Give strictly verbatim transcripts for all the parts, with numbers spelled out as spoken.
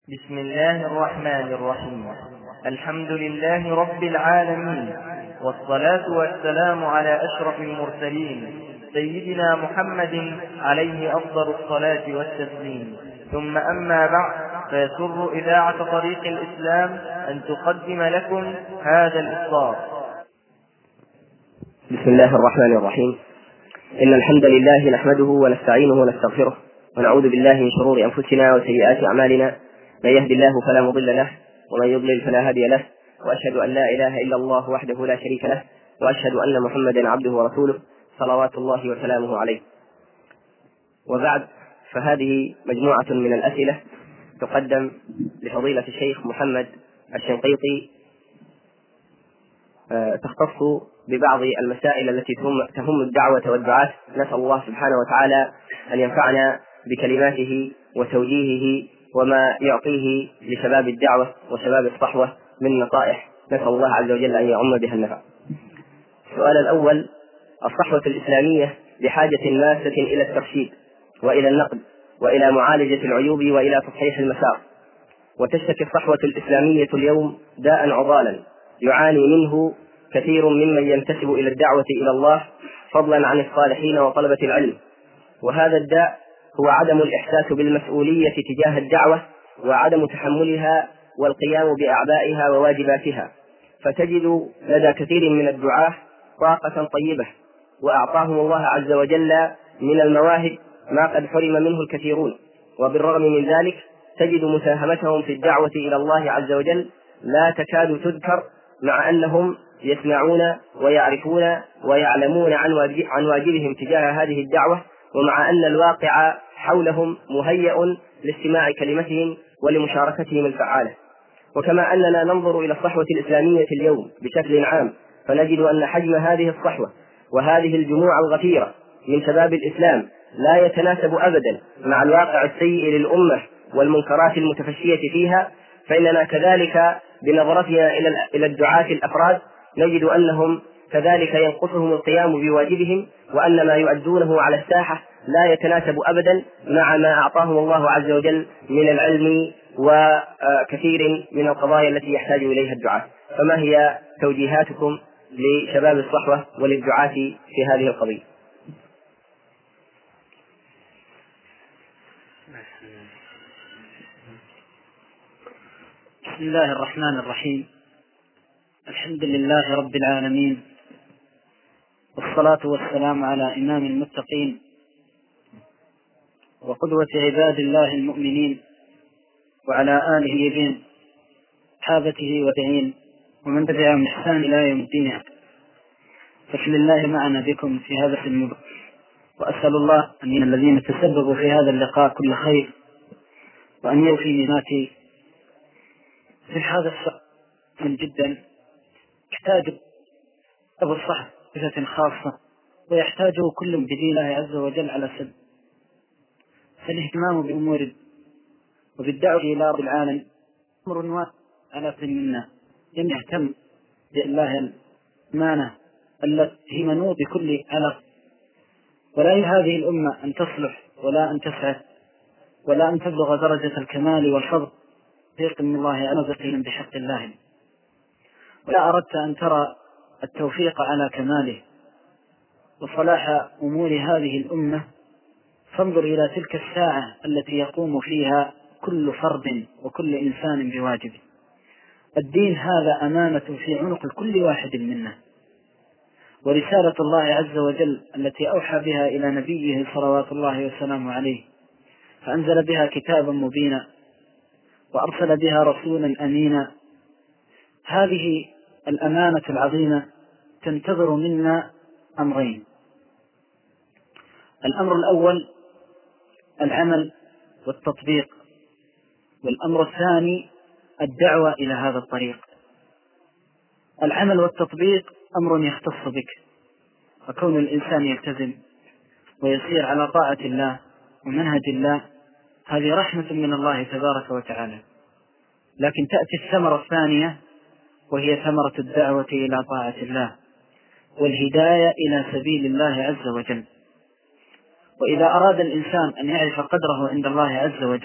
بسم الله الرحمن الرحيم. الحمد لله رب العالمين، والصلاة والسلام على أشرف المرسلين سيدنا محمد عليه أفضل الصلاة والتسليم. ثم أما بعد، فيسر إذاعة طريق الإسلام أن تقدم لكم هذا الإصدار. بسم الله الرحمن الرحيم. إن الحمد لله نحمده ونستعينه ونستغفره، ونعوذ بالله من شرور أنفسنا وسيئات أعمالنا. من يهد الله فلا مضل له، ومن يضلل فلا هادي له، وأشهد أن لا إله إلا الله وحده لا شريك له، وأشهد أن محمدا عبده ورسوله صلوات الله وسلامه عليه. وبعد، فهذه مجموعة من الأسئلة تقدم لفضيلة الشيخ محمد الشنقيطي، تختص ببعض المسائل التي تهم الدعوة والدعاة. نسأل الله سبحانه وتعالى أن ينفعنا بكلماته وتوجيهه وما يعطيه لشباب الدعوة وشباب الصحوة من نصائح، نسأل الله عز وجل أن يعم بها النفع. السؤال الأول: الصحوة الإسلامية بحاجة ماسة إلى الترشيد وإلى النقد وإلى معالجة العيوب وإلى تصحيح المسار، وتشتكي الصحوة الإسلامية اليوم داء عضالا يعاني منه كثير ممن ينتسب إلى الدعوة إلى الله، فضلا عن الصالحين وطلبة العلم. وهذا الداء هو عدم الإحساس بالمسؤولية تجاه الدعوة، وعدم تحملها والقيام بأعبائها وواجباتها. فتجد لدى كثير من الدعاة طاقة طيبة، وأعطاهم الله عز وجل من المواهب ما قد حرم منه الكثيرون، وبالرغم من ذلك تجد مساهمتهم في الدعوة إلى الله عز وجل لا تكاد تذكر، مع أنهم يسمعون ويعرفون ويعلمون عن واجبهم تجاه هذه الدعوة، ومع أن الواقع حولهم مهيأ لاستماع كلمتهم ولمشاركتهم الفعالة. وكما أننا ننظر إلى الصحوة الإسلامية اليوم بشكل عام، فنجد أن حجم هذه الصحوة وهذه الجموع الغفيرة من شباب الإسلام لا يتناسب أبدا مع الواقع السيء للأمة والمنكرات المتفشية فيها. فإننا كذلك بنظرتنا إلى الدعاة الأفراد نجد أنهم كذلك ينقصهم القيام بواجبهم، وأن ما يؤدونه على الساحة لا يتناسب أبدا مع ما أعطاهم الله عز وجل من العلم وكثير من القضايا التي يحتاج إليها الدعاة. فما هي توجيهاتكم لشباب الصحوة وللدعاة في هذه القضية؟ بسم الله الرحمن الرحيم. الحمد لله رب العالمين، والصلاة والسلام على إمام المتقين وقدوة عباد الله المؤمنين، وعلى آله بهم صحابته وتابعين ومن تبعهم بإحسان إلى يوم الدين. فشل الله معنا بكم في هذا المبارك، وأسأل الله أن يكون الذين تسببوا في هذا اللقاء كل خير، وأن يوفي ميزاناتي في هذا السؤال من جدا يحتاج أبو الصحف بصفة خاصة، ويحتاجه كل بدين الله عز وجل على سبيل فالاهتمام بأمور وبالدعوة إلى رب العالمين أمر واجب على كل منا أن يهتم بالله الأمانة التي هي منوط بكل علق. ولا هذه الأمة أن تصلح ولا أن تسعد ولا أن تبلغ درجة الكمال والفضل توفيق من الله عز بحق الله. ولا أردت أن ترى التوفيق على كماله وصلاح أمور هذه الأمة، فانظر إلى تلك الساعة التي يقوم فيها كل فرد وكل إنسان بواجبه. الدين هذا أمانة في عنق كل واحد منا، ورسالة الله عز وجل التي أوحى بها إلى نبيه صلوات الله وسلامه عليه، فأنزل بها كتابا مبينا وأرسل بها رسولا أمينا. هذه الأمانة العظيمة تنتظر منا أمرين: الأمر الأول العمل والتطبيق، والأمر الثاني الدعوة إلى هذا الطريق. العمل والتطبيق أمر يختص بك، وكون الإنسان يلتزم ويسير على طاعة الله ومنهج الله هذه رحمة من الله تبارك وتعالى. لكن تأتي الثمرة الثانية، وهي ثمرة الدعوة إلى طاعة الله والهداية إلى سبيل الله عز وجل. وإذا أراد الإنسان أن يعرف قدره عند الله عز وجل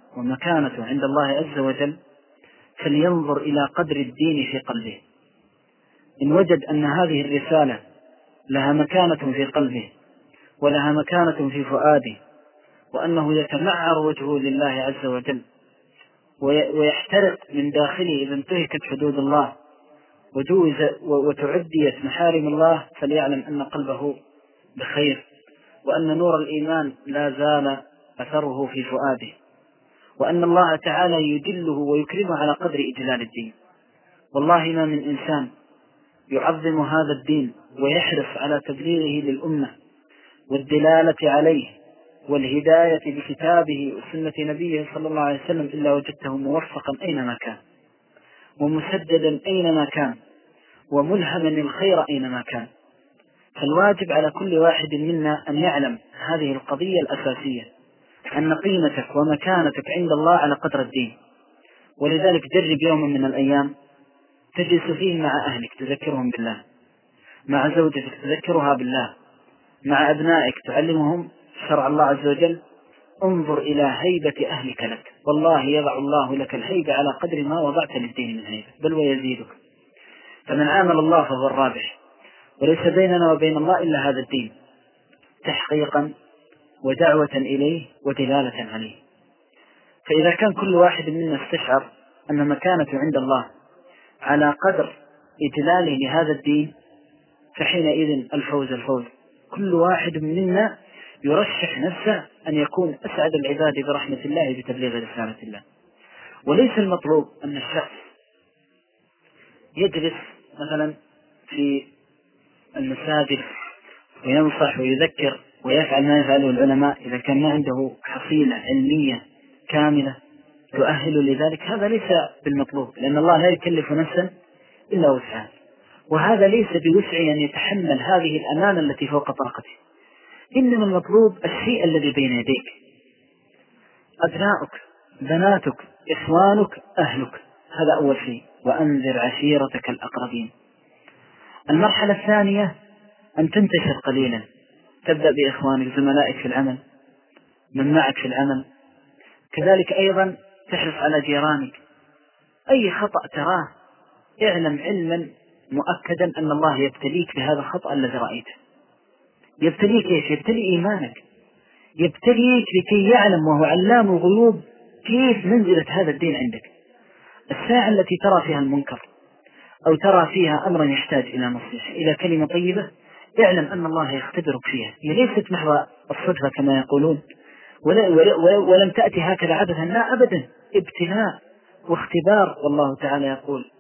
ومكانته عند الله عز وجل فلينظر إلى قدر الدين في قلبه. إن وجد أن هذه الرسالة لها مكانة في قلبه ولها مكانة في فؤاده، وأنه يتمعر وجهه لله عز وجل ويحترق من داخله إذا انتهكت حدود الله وجوز وتعديت محارم الله، فليعلم أن قلبه بخير، وأن نور الإيمان لا زال أثره في فؤاده، وأن الله تعالى يجله ويكرمه على قدر إجلال الدين. والله ما من إنسان يعظم هذا الدين ويحرص على تبليغه للأمة والدلالة عليه والهداية بكتابه وسنة نبيه صلى الله عليه وسلم إلا وجدته موفقا أينما كان، ومسددا أينما كان، وملهما الخير أينما كان. فالواجب على كل واحد منا أن يعلم هذه القضية الأساسية، أن قيمتك ومكانتك عند الله على قدر الدين. ولذلك جرب يوما من الأيام تجلس فيه مع أهلك تذكرهم بالله، مع زوجتك تذكرها بالله، مع أبنائك تعلمهم شرع الله عز وجل. انظر إلى هيبة أهلك لك، والله يضع الله لك الهيبة على قدر ما وضعت للدين من هيبة، بل ويزيدك. فمن عامل الله فهو الرابح، وليس بيننا وبين الله إلا هذا الدين تحقيقا ودعوة إليه ودلالة عليه. فإذا كان كل واحد منا استشعر أن مكانته عند الله على قدر إجلاله لهذا الدين، فحينئذ الفوز الفوز. كل واحد منا يرشح نفسه أن يكون أسعد العباد برحمة الله بتبليغ رسالة الله. وليس المطلوب أن الشخص يجلس مثلا في المساجد وينصح ويذكر ويفعل ما يفعله العلماء إذا كان ما عنده حصيلة علمية كاملة تؤهل لذلك. هذا ليس بالمطلوب، لأن الله لا يكلف نفسا إلا وسعها، وهذا ليس بوسعه أن يتحمل هذه الأمانة التي فوق طاقته. إنما المطلوب الشيء الذي بين يديك، أبناؤك، بناتك، إخوانك، أهلك، هذا أول شيء. وأنذر عشيرتك الأقربين. المرحلة الثانية أن تنتشر قليلا، تبدأ بإخوانك، زملائك في العمل، من معك في العمل، كذلك أيضا تحرص على جيرانك. أي خطأ تراه اعلم علما مؤكدا أن الله يبتليك بهذا الخطأ الذي رأيته. يبتليك إيش؟ يبتلي إيمانك، يبتليك لكي يعلم وهو علام الغيوب كيف منزلة هذا الدين عندك. الساعة التي ترى فيها المنكر أو ترى فيها أمرا يحتاج إلى نصيحة، إلى كلمة طيبة، اعلم أن الله يختبرك فيها. هي ليست محض الصدفة كما يقولون، ولا ولا ولم تأتي هكذا عبثا، لا أبدا، ابتلاء واختبار. والله تعالى يقول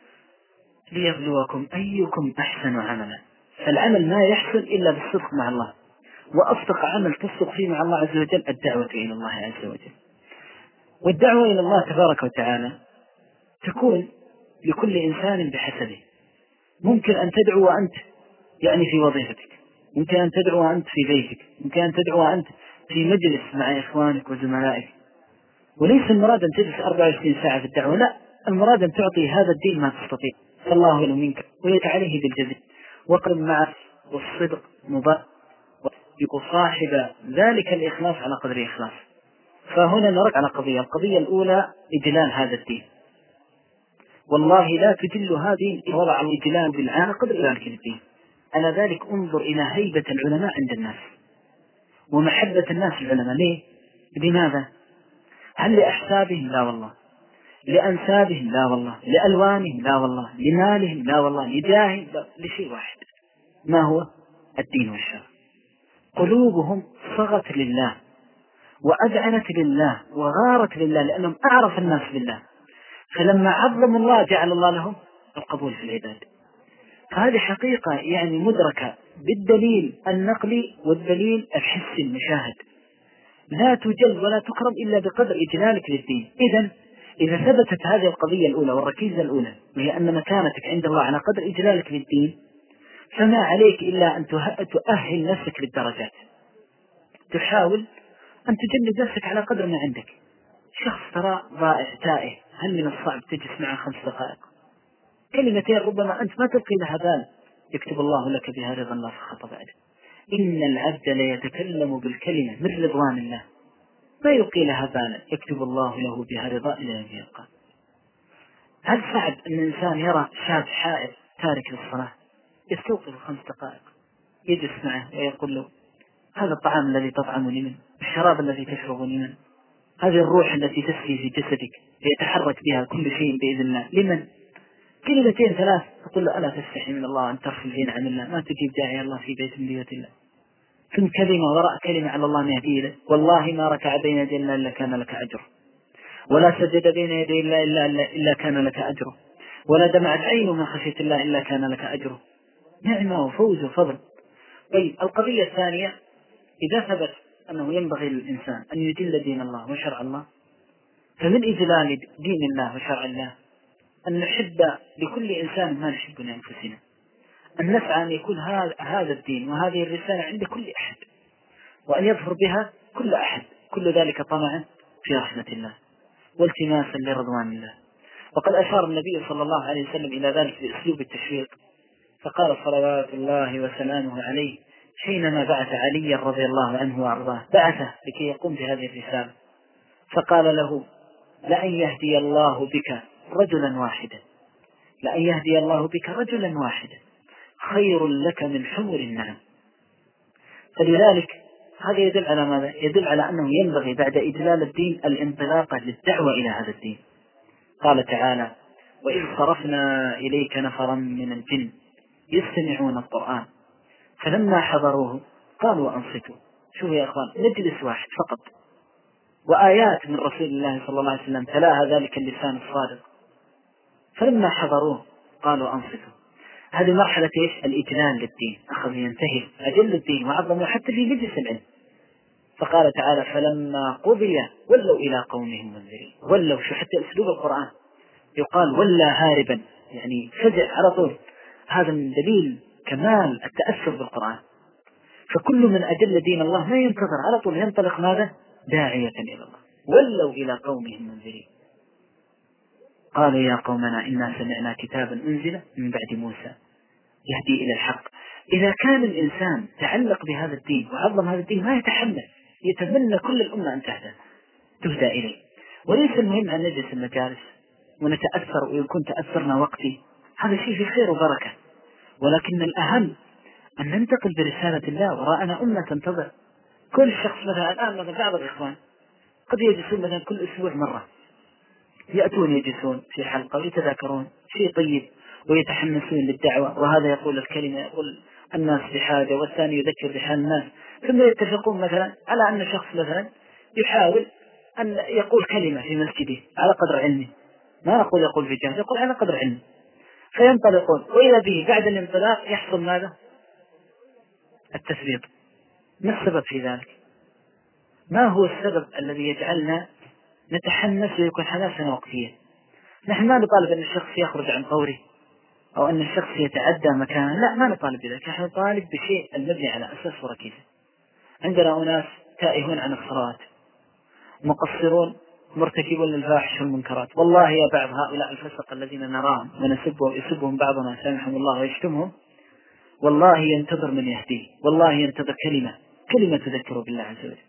ليبلوكم أيكم أحسن عملا. فالعمل ما يحصل إلا بالصدق مع الله، وأصدق عمل تصدق فيه مع الله عز وجل الدعوة إلى الله عز وجل. والدعوة إلى الله تبارك وتعالى تكون لكل إنسان بحسبه. ممكن أن تدعو أنت يعني في وظيفتك، ممكن أن تدعو أنت في بيتك، ممكن أن تدعو أنت في مجلس مع إخوانك وزملائك. وليس المراد أن تجلس أربعة وعشرين ساعة في الدعوة، لا، المراد أن تعطي هذا الدين ما تستطيع، فالله يعلم منك ويت عليه بالجزاء. وقرب معه والصدق مبارك، وصاحب ذلك الإخلاص على قدر إخلاص. فهنا نرد على قضية. القضية الأولى إجلال هذا الدين. والله لا تجل هذه وضع الإجلال بالعام قدر ذلك الدين. على ذلك انظر إلى هيبة العلماء عند الناس ومحبة الناس العلماء. ليه؟ لماذا؟ هل لأحسابهم؟ لا والله. لأنسابهم؟ لا والله. لألوانهم؟ لا والله. لمالهم؟ لا والله. لجاههم؟ لا. لشيء واحد، ما هو؟ الدين والشرع. قلوبهم صغت لله وأذعنت لله وغارت لله، لأنهم أعرف الناس بالله، فلما عظم الله جعل الله لهم القبول في العباد. هذه حقيقة يعني مدركة بالدليل النقلي والدليل الحسي المشاهد. لا تجل ولا تكرم إلا بقدر إجلالك للدين. إذن إذا ثبتت هذه القضية الأولى والركيزة الأولى، وهي أن مكانتك عند الله على قدر إجلالك للدين، فما عليك إلا أن تؤهل نفسك للدرجات. تحاول أن تجلد نفسك على قدر ما عندك. شخص ترى ضائع تائه، هل من الصعب تجلس معه خمس دقائق؟ كلمتين ربما أنت ما تلقي لها بال، يكتب الله لك بها رضا الله في خطأ بعده. إن العبد ليتكلم بالكلمة من رضوان الله، ما يلقي لها بالا، يكتب الله له بها رضا إلى يوم يلقى. هل صعب أن الإنسان يرى شاب حائر تارك للصلاة يستوقف خمس دقائق يجلس معه ويقول له هذا الطعام الذي تطعمني منه، الشراب الذي تشربني منه، هذه الروح التي تسري في جسدك ليتحرك بها كل شيء بإذن الله، لمن؟ كلمتين ثلاث تقول له ألا تستحي من الله أن ترفل عن الله، ما تجيب داعي الله في بيت من بيوت الله، ثم كلمة وراء كلمة على الله نهدي له، والله ما ركع بين يدي الله إلا كان لك أجر، ولا سجد بين يدي الله إلا, إلا, إلا كان لك أجره، ولا دمعت عين من خشية الله إلا كان لك أجره. نعمة وفوز وفضل. طيب القضية الثانية، إذا ثبت أنه ينبغي للإنسان أن يجل دين الله وشرع الله، فمن إجلال دين الله وشرع الله أن نحب لكل إنسان ما نحب لأنفسنا، أن نسعى أن يكون هذا الدين وهذه الرسالة عند كل أحد، وأن يظهر بها كل أحد، كل ذلك طمعا في رحمة الله والتماسا لرضوان الله. وقد أشار النبي صلى الله عليه وسلم إلى ذلك بأسلوب التشويق، فقال صلوات الله وسلامه عليه حينما بعث علي رضي الله عنه وأرضاه، بعثه لكي يقوم بهذه الرسالة، فقال له لأن يهدي الله بك رجلا واحدا، لأن يهدي الله بك رجلا واحدا خير لك من حمر النعم. فلذلك هذا يدل على ماذا؟ يدل على أنه ينبغي بعد إدلال الدين الانطلاق للدعوة إلى هذا الدين. قال تعالى وإذ صرفنا إليك نفرا من الجن يستمعون القرآن فلما حضروه قالوا أنصتوا. شوفوا يا أخوان، نجلس واحد فقط وآيات من رسول الله صلى الله عليه وسلم تلاها ذلك اللسان الصادق، فلما حضروه قالوا أنصتوا. هذه مرحلة إيش؟ الإجلال للدين، أخذ ينتهي أجل الدين وعظمه حتى في مجلس العلم. فقال تعالى فلما قضي ولوا إلى قومهم منذرين. ولوا، شو حتى أسلوب القرآن يقال ولا هاربا، يعني فزع على طول. هذا من دليل كمال التأثر بالقرآن. فكل من أجل دين الله ما ينتظر، على طول ينطلق ماذا؟ داعية إلى الله. ولوا إلى قومهم منذرين قالوا يا قومنا إنا سمعنا كتابا أنزل من بعد موسى يهدي إلى الحق. إذا كان الإنسان تعلق بهذا الدين وعظم هذا الدين ما يتحمل، يتمنى كل الأمة أن تهدى تهدى إليه. وليس المهم أن نجلس المجالس ونتأثر ويكون تأثرنا وقتي، هذا شيء في خير وبركة، ولكن الأهم أن ننتقل برسالة الله. وراءنا أمة تنتظر. كل شخص مثلا الآن مثلا بعض الإخوان قد يجلسون مثلا كل أسبوع مرة، يأتون يجلسون في حلقة ويتذاكرون شيء طيب ويتحمسون للدعوة، وهذا يقول الكلمة، يقول الناس بحاجة، والثاني يذكر بحال الناس، ثم يتفقون مثلا على أن شخص مثلا يحاول أن يقول كلمة في مسجده على قدر علمه، ما نقول يقول في جهة، يقول على قدر علمه، فينطلقون، وإذا به بعد الانطلاق يحصل ماذا؟ التثبيط. ما السبب في ذلك؟ ما هو السبب الذي يجعلنا نتحمس ويكون حماسنا وقتيا؟ نحن ما نطالب أن الشخص يخرج عن طوره أو أن الشخص يتعدى مكانه، لا، ما نطالب بذلك. نحن نطالب بشيء المبني على أساس وركيزة. عندنا أناس تائهون عن الصلاة، مقصرون، مرتكبون للفاحش والمنكرات. والله يا بعض هؤلاء الفسق الذين نراهم ونسبهم يسبهم بعضنا سامحهم الله ويشتمهم، والله ينتظر من يهديه، والله ينتظر كلمة كلمة تذكره بالله عز وجل.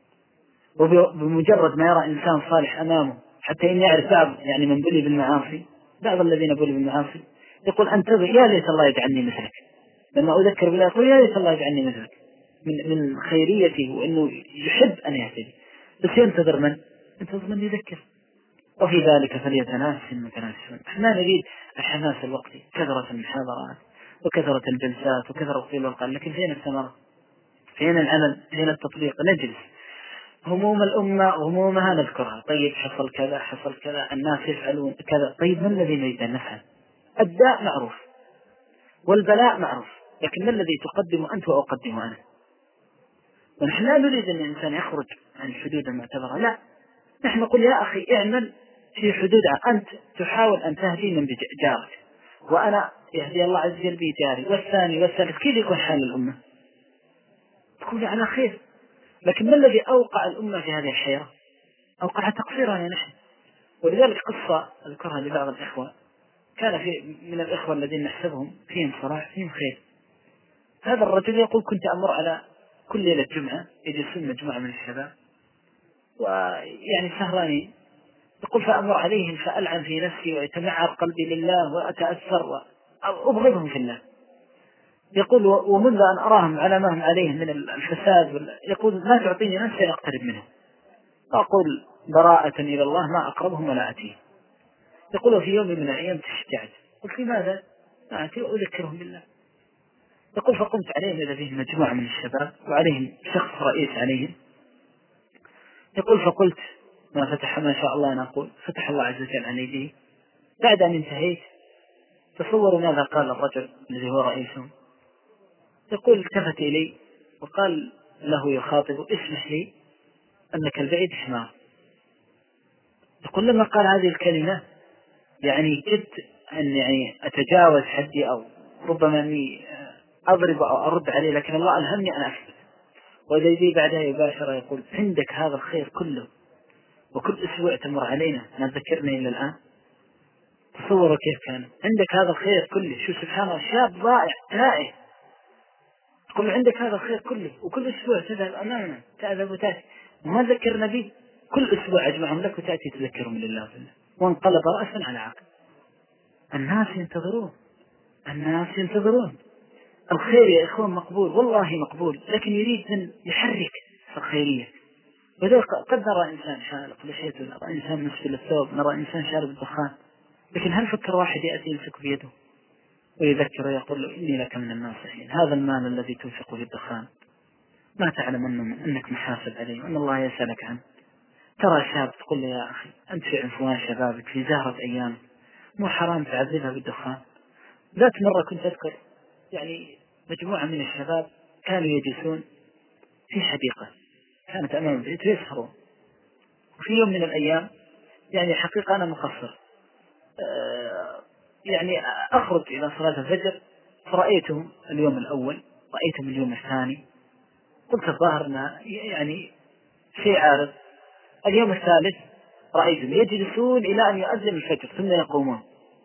وبمجرد ما يرى إنسان صالح أمامه، حتى إن يعرف بعض يعني من بلي بالمعاصي، بعض الذين بلي بالمعاصي يقول أنتظر يا ليت الله يجعلني مثلك. لما أذكر بالله يقول يا ليت الله يجعلني مثلك، من من خيريته وإنه يحب أن يهتدي، بس ينتظر من؟ ينتظر من يذكر. وفي ذلك فليتنافس المتنافسون. احنا نريد الحماس الوقتي، كثرة المحاضرات وكثرة الجلسات وكثرة الطيل والقل، لكن فين الثمرة؟ فين العمل؟ فين التطبيق؟ نجلس هموم الأمة همومها نذكرها، طيب حصل كذا حصل كذا، الناس يفعلون كذا، طيب ما الذي نريد أن نفعل؟ الداء معروف والبلاء معروف، لكن ما الذي تقدم أنت وأقدم أنا؟ ونحن لا نريد أن الإنسان يخرج عن الحدود المعتبرة، لا، نحن نقول يا أخي اعمل في حدود، أنت تحاول أن تهدي من جارك، وأنا يهدي الله عز وجل بي جاري، والثاني والثالث، كيف يكون حال الأمة؟ تكون على خير. لكن ما الذي أوقع الأمة في هذه الحيرة؟ أوقع تقصيرنا نحن. ولذلك قصة أذكرها لبعض الإخوة، كان في من الإخوة الذين نحسبهم فيهم صلاح فيهم خير. هذا الرجل يقول كنت أمر على كل ليلة جمعة يجلسون مجموعة من الشباب ويعني سهرانين. يقول فأمر عليهم فألعن في نفسي ويتمعر قلبي لله وأتأثر وأبغضهم في الله. يقول ومنذ أن أراهم على ما هم عليه من الفساد، يقول ما تعطيني نفسي أقترب منهم، أقول براءة إلى الله ما أقربهم ولا أتيهم. يقول في يوم من الأيام تشجعت، قلت لماذا؟ أتي وأذكرهم بالله. يقول فقمت عليهم إذا فيهم مجموعة من الشباب وعليهم شخص رئيس عليهم. يقول فقلت ما فتح ما شاء الله أن أقول فتح الله عز وجل عن يديه. بعد أن انتهيت تصوروا ماذا قال الرجل الذي هو رئيسهم. يقول التفت إلي وقال له يخاطب اسمح لي أنك البعيد حمار. يقول لما قال هذه الكلمة يعني كدت أن يعني أتجاوز حدي أو ربما أني أضرب أو أرد عليه، لكن الله ألهمني أن أثبت. وإذا يجي بعدها يباشر يقول عندك هذا الخير كله وكل أسبوع تمر علينا ما ذكرني إلا الآن. تصوروا كيف كان عندك هذا الخير كله. شو سبحان الله، شاب ضائع تائه، تقول عندك هذا الخير كله وكل أسبوع تذهب أمامنا تذهب وتأتي وما ذكرنا به. كل أسبوع أجمعهم لك وتأتي تذكرهم لله بالله. وانقلب رأسا على عقل. الناس ينتظرون، الناس ينتظرون. الخير يا إخوان مقبول، والله مقبول، لكن يريد أن يحرك الخيرية. وذلك قد نرى إنسان حالق لحيته، نرى إنسان مسفل الثوب، نرى إنسان شارب الدخان، لكن هل فكر واحد يأتي يمسك بيده ويذكر ويقول له إني لك من الناصحين، هذا المال الذي تنفق في الدخان ما تعلم أنه أنك محاسب عليه وأن الله يسألك عنه. ترى شاب تقول له يا أخي أنت في عنفوان شبابك في زهرة أيام، مو حرام تعذبها بالدخان. ذات مرة كنت أذكر يعني مجموعة من الشباب كانوا يجلسون في حديقة كانت أمام البيت يسهرون. وفي يوم من الأيام يعني حقيقة أنا مقصر أه يعني أخرج إلى صلاة الفجر فرأيتهم اليوم الأول، رأيتهم اليوم الثاني، قلت الظاهر أنها يعني شيء عارض. اليوم الثالث رأيتهم يجلسون إلى أن يؤذن الفجر ثم يقومون.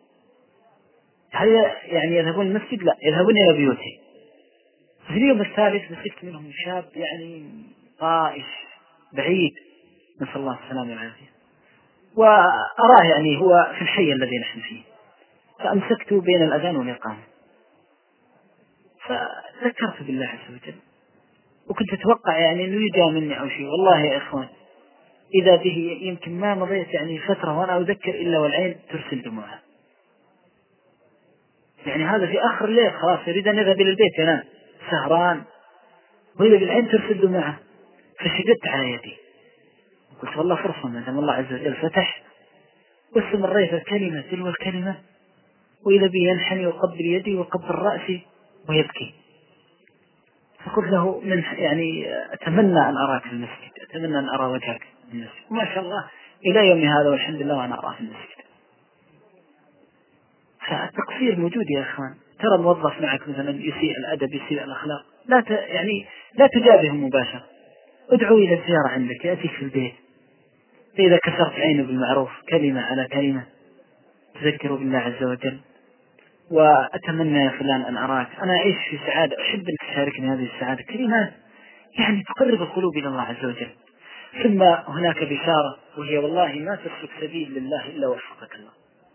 هل يعني يذهبون المسجد؟ لا، يذهبون إلى بيوتهم. في اليوم الثالث مسكت منهم شاب يعني طائش بعيد، نسأل الله السلامة والعافية، وأراه يعني هو في الحي الذي نحن فيه، فأمسكته بين الأذان والإقامة فذكرت بالله عز وجل، وكنت أتوقع يعني أنه يجا مني أو شيء. والله يا إخوان إذا به يمكن ما مضيت يعني فترة وأنا أذكر إلا والعين ترسل دموعها. يعني هذا في آخر الليل خلاص يريد أن يذهب إلى البيت ينام سهران وإذا بالعين ترسل دموعها. فشددت على يدي قلت والله فرصة ما دام الله عز وجل فتح، واستمريت الكلمة تلو الكلمة وإذا به ينحني وقبل يدي وقبل رأسي ويبكي. فقلت له من يعني أتمنى أن أراك في المسجد، أتمنى أن أرى وجهك في المسجد. وما شاء الله إلى يوم هذا والحمد لله وأنا أراه في المسجد. فالتقصير موجود يا إخوان. ترى موظف معك مثلا يسيء الأدب يسيء الأخلاق، لا ت... يعني لا تجابه مباشرة، ادعو إلى الزيارة عندك يأتيك في البيت، فإذا كسرت عينه بالمعروف كلمة على كلمة تذكر بالله عز وجل. وأتمنى يا فلان أن أراك، أنا أعيش في سعادة، أحب أن تشاركني هذه السعادة، كلمات يعني تقرب القلوب إلى الله عز وجل. ثم هناك بشارة وهي والله ما تسلك سبيل لله إلا وفقك الله،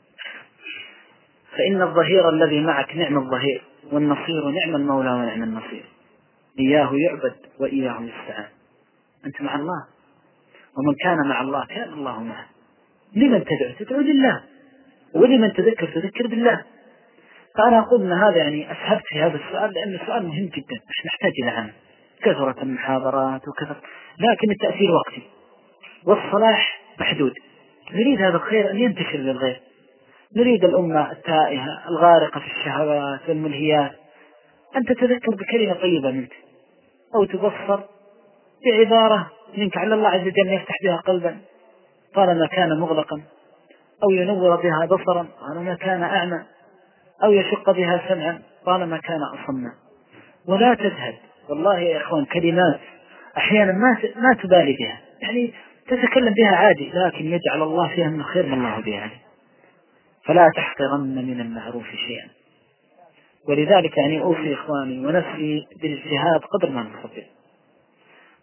فإن الظهير الذي معك نعم الظهير والنصير نعم المولى ونعم النصير، إياه يعبد وإياه يستعان. أنت مع الله، ومن كان مع الله كان الله معه. لمن تدعو؟ تدعو لله، ولمن تذكر تذكر بالله. فأنا أقول أن هذا يعني أسهبت في هذا السؤال لأن السؤال مهم جدا، مش نحتاج إلى عنه. كثرة المحاضرات وكثرة، لكن التأثير وقتي والصلاح محدود. نريد هذا الخير أن ينتشر للغير، نريد الأمة التائهة الغارقة في الشهوات والملهيات أن تتذكر بكلمة طيبة منك، أو تبصر بعبارة منك على الله عز وجل يفتح بها قلبا طالما كان مغلقا، أو ينور بها بصرا طالما كان أعمى، أو يشق بها سمعا طالما كان أصما. ولا تذهب والله يا إخوان كلمات أحيانا ما ما تبالي بها، يعني تتكلم بها عادي، لكن يجعل الله فيها من خير ما الله بها عليه. فلا تحقرن من المعروف شيئا. ولذلك يعني أوصي إخواني ونفسي بالاجتهاد قدر ما نستطيع،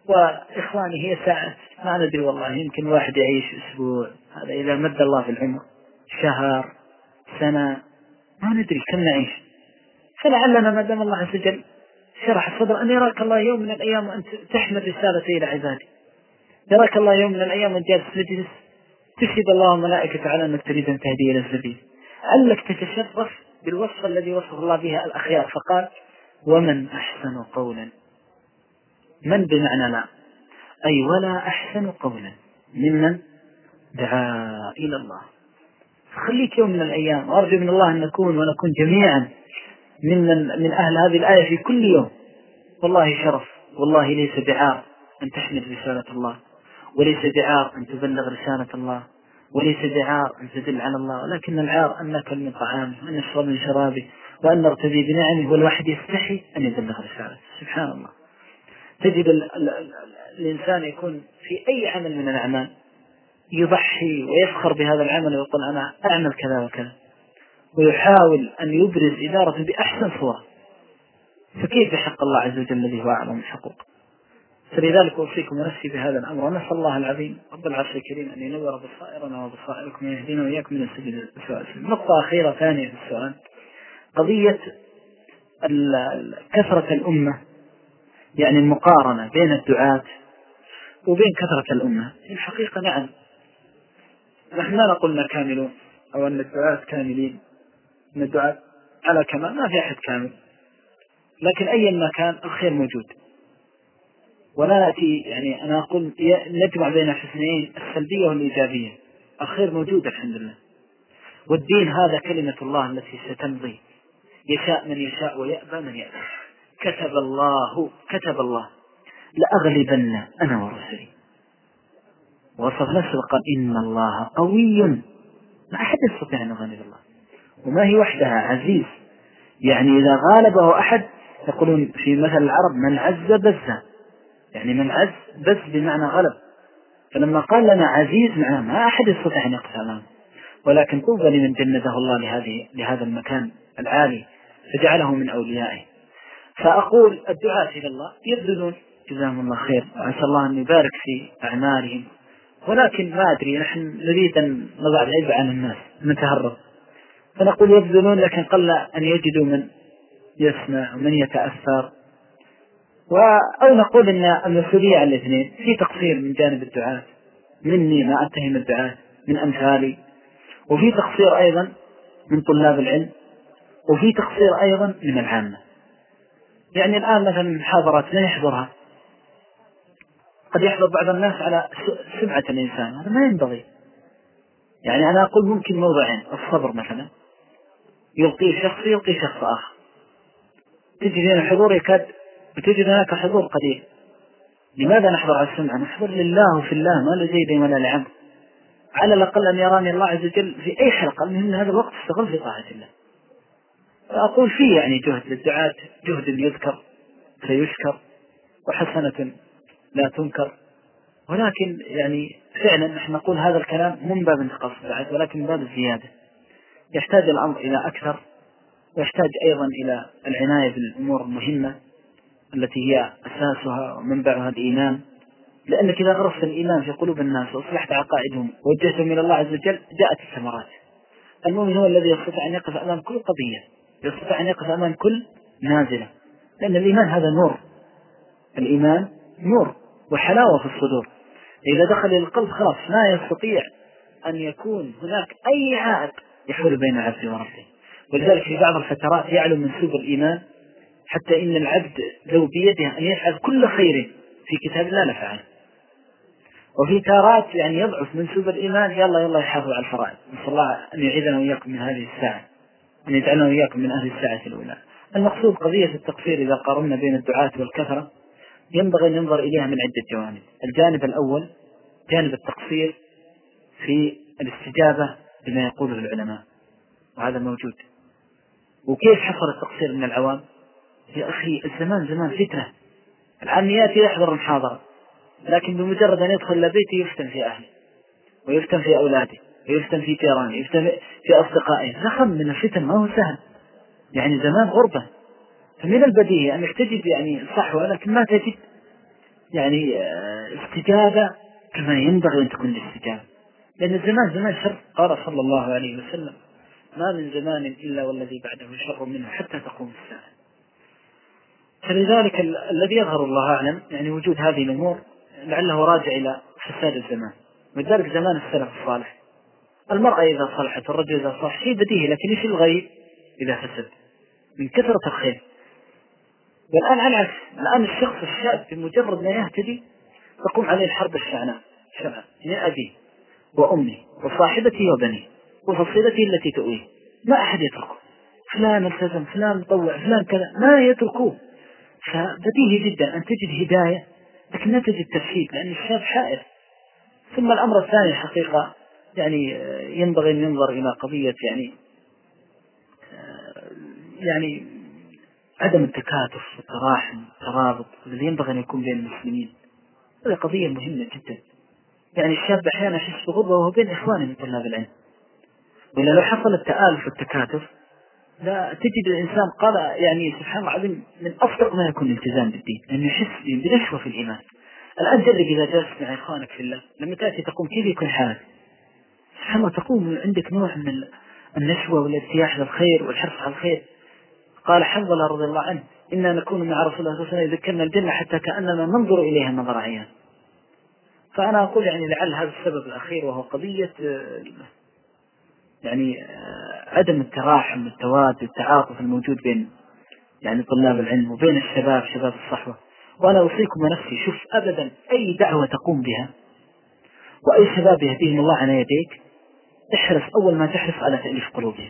وإخواني هي ساعة، ما ندري والله، يمكن واحد يعيش أسبوع، هذا إذا مد الله في العمر، شهر، سنة، ما ندري كم نعيش. فلعلنا ما دام الله عز وجل شرح الصدر أن يراك الله يوم من الأيام وأنت تحمل رسالة إلى عبادي، يراك الله يوم من الأيام وأنت جالس مجلس تشهد الله وملائكته على أنك تريد أن تهدي إلى السبيل، علك تتشرف بالوصف الذي وصف الله به الأخيار، فقال ومن أحسن قولا، من بمعنى لا، أي ولا أحسن قولا ممن دعا إلى الله. خليك يوم من الأيام، وأرجو من الله أن نكون ونكون جميعا من, من أهل هذه الآية في كل يوم. والله شرف، والله ليس بعار أن تحمل رسالة الله، وليس بعار أن تبلغ رسالة الله، وليس بعار أن تدل على الله، ولكن العار أن نأكل من طعامه وأن نشرب من شرابه وأن نرتدي بنعمه، والواحد يستحي أن يبلغ رسالته. سبحان الله. تجد ال ال ال الإنسان يكون في أي عمل من الأعمال يضحي ويفخر بهذا العمل ويقول أنا أعمل كذا وكذا، ويحاول أن يبرز إدارة بأحسن صورة، فكيف بحق الله عز وجل الذي هو أعظم الحقوق؟ فلذلك أوصيكم ونفسي بهذا الأمر، ونسأل الله العظيم رب العرش الكريم أن ينور بصائرنا وبصائركم ويهدينا وإياكم من السبيل السواء. نقطة أخيرة ثانية في السؤال، قضية كثرة الأمة، يعني المقارنة بين الدعاة وبين كثرة الأمة. الحقيقة نعم، نحن لا نقولنا كاملون أو أن الدعاة كاملين، أن الدعاة على كمال، ما في أحد كامل، لكن أي مكان الخير موجود. ولا نأتي يعني أنا أقول نجمع بين الحسنين السلبية والإيجابية، الخير موجود الحمد لله، والدين هذا كلمة الله التي ستمضي، يشاء من يشاء ويأبى من يأبى. كتب الله كتب الله لأغلبن أنا ورسلي، وصف نفسه وقال إن الله قوي، ما أحد يستطيع أن يغلب الله، وما هي وحدها عزيز، يعني إذا غالبه أحد يقولون في مثل العرب من عز بز، يعني من عز بز بمعنى غلب، فلما قال لنا عزيز معناه ما أحد يستطيع أن يقف أمامه. ولكن طوبى لمن جنده الله لهذه لهذا المكان العالي فجعله من أوليائه. فأقول الدعاة إلى الله يبذلون جزاهم الله خير، وعسى الله أن يبارك في أعمالهم، ولكن ما أدري، نحن نريد أن نضع العيب عن الناس نتهرب، فنقول يبذلون، لكن قل أن يجدوا من يسمع ومن يتأثر، أو نقول أن المسؤولية على الاثنين، في تقصير من جانب الدعاة مني، ما أتهم الدعاة، من أمثالي، وفي تقصير أيضا من طلاب العلم، وفي تقصير أيضا من العامة. يعني الآن مثلا محاضرات لا يحضرها، قد يحضر بعض الناس على سمعة الإنسان، هذا ما ينبغي. يعني أنا أقول ممكن موضعين، الصبر مثلا يلقي شخص يلقي شخص آخر، تجد هنا حضور يكاد وتجد هناك حضور قليل. لماذا نحضر على السمعة؟ نحضر لله وفي الله، ما لزيد ولا لعمر، على الأقل أن يراني الله عز وجل في أي حلقة، من هذا الوقت استغل في طاعة الله. فأقول فيه يعني جهد للدعاة، جهد يذكر فيشكر، وحسنة لا تنكر، ولكن يعني فعلا نحن نقول هذا الكلام من باب انتقاص الدعاة، ولكن من باب الزيادة. يحتاج الأمر إلى أكثر، ويحتاج أيضا إلى العناية بالأمور المهمة التي هي أساسها ومنبعها الإيمان، لأنك إذا غرست الإيمان في قلوب الناس وأصلحت عقائدهم ووجهتهم إلى الله عز وجل جاءت الثمرات. المؤمن هو الذي يستطيع أن يقف أمام كل قضية، يستطيع أن يقف أمام كل نازلة، لأن الإيمان هذا نور، الإيمان نور وحلاوة في الصدور، إذا دخل إلى القلب خلاص ما يستطيع أن يكون هناك أي عائق يحول بين العبد وربه. ولذلك في بعض الفترات يعلو منسوب الإيمان حتى إن العبد لو بيده أن يفعل كل خير في كتاب الله لفعل، وفي تارات يعني يضعف منسوب الإيمان، يلا يلا يحافظ على الفرائض. نسأل الله أن يعيذنا وإياكم من هذه الساعة، أن يجعلنا وإياكم من أهل الساعة الأولى. المقصود قضية التقصير إذا قارنا بين الدعاة والكثرة ينبغي أن ننظر إليها من عدة جوانب. الجانب الأول جانب التقصير في الاستجابة بما يقوله العلماء، وهذا موجود. وكيف حصل التقصير من العوام؟ يا أخي الزمان زمان فتنة، العاميات يحضر المحاضرة، لكن بمجرد أن يدخل إلى بيته يفتن في أهله ويفتن في أولاده ويفتن في جيرانه ويفتن في أصدقائه. زخم من الفتن ما هو سهل، يعني زمان غربة، فمن البديهي أنك تجد يعني صحوة لكن ما تجد يعني استجابة كما ينبغي أن تكون الاستجابة، لأن الزمان زمان شر. قال صلى الله عليه وسلم: ما من زمان إلا والذي بعده شر منه حتى تقوم الساعة. فلذلك ال- الذي يظهر الله أعلم يعني وجود هذه الأمور لعله راجع إلى فساد الزمان. ولذلك زمان السلف الصالح المرأة إذا صلحت الرجل إذا صلح شيء بديهي، لكن إيش الغيب إذا فسد من كثرة الخير. والآن على العكس، الآن الشخص الشاب بمجرد ما يهتدي تقوم عليه الحرب الشعناء شعناء من أبيه وأمه وصاحبته وبنيه وفصيلته التي تؤويه، ما أحد يتركه. فلان التزم، فلان مطوع، فلان كذا، ما يتركوه. فبديهي جدا أن تجد هداية لكن لا تجد تفسيد، لأن الشاب حائر. ثم الأمر الثاني الحقيقة يعني ينبغي أن ينظر إلى قضية يعني يعني عدم التكاتف والتراحم والترابط الذي ينبغي أن يكون بين المسلمين. هذه قضية مهمة جدا. يعني الشاب أحيانا يحس بغربة وهو بين إخوانه من طلاب العلم، وإلا لو حصل التآلف والتكاتف لا تجد الإنسان قال يعني سبحان الله العظيم من أصدق ما يكون الالتزام بالدين، لأنه يحس بنشوة في الإيمان. الآن جرب إذا جلست مع إخوانك في الله لما تأتي تقوم كيف يكون حالك؟ سبحان الله تقوم عندك نوع من النشوة والارتياح للخير والحرص على الخير. قال حنظلة رضي الله عنه: إنا نكون مع رسول الله صلى الله عليه وسلم يذكرنا الجنة حتى كأننا ننظر إليها نظر عيان. فأنا أقول يعني لعل هذا السبب الأخير، وهو قضية يعني عدم التراحم والتواد والتعاطف الموجود بين يعني طلاب العلم وبين الشباب شباب الصحوة. وأنا أوصيكم ونفسي، شوف أبدا أي دعوة تقوم بها وأي شباب يهديهم الله على يديك احرص أول ما تحرص على تأليف قلوبهم.